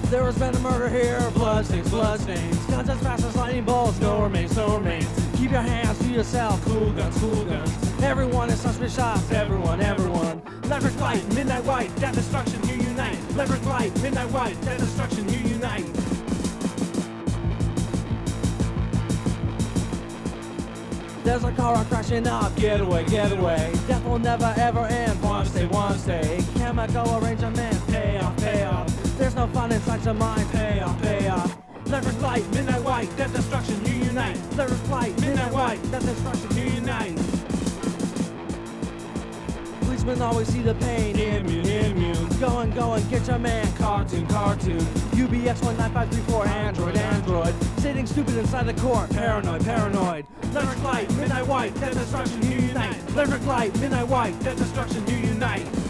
There has been a murder here, bloodstains, bloodstains. Guns as fast as lightning bolts, no remains, no remains. Keep your hands to yourself, cool guns, cool guns. Everyone is suspicious, everyone, everyone. Leopard light, midnight white, death destruction, here unite. Leopard light, midnight white, death destruction, here unite. There's a car crashing up, get away, get away. Death will never ever end, one stay. Chemical arrangement, pay off, pay off. There's no fun inside your mind, pay off, pay off. Leopard light, midnight white, death destruction, here unite. Leopard light, midnight white, death destruction, here unite. Policemen always see the pain, immune, immune. Go and get your man, cartoon, cartoon. UBX 19534, Android, Android. Sitting stupid inside the court, paranoid, paranoid. Leopard light, midnight white, death destruction, here unite. Leopard light, midnight white, death destruction, here unite.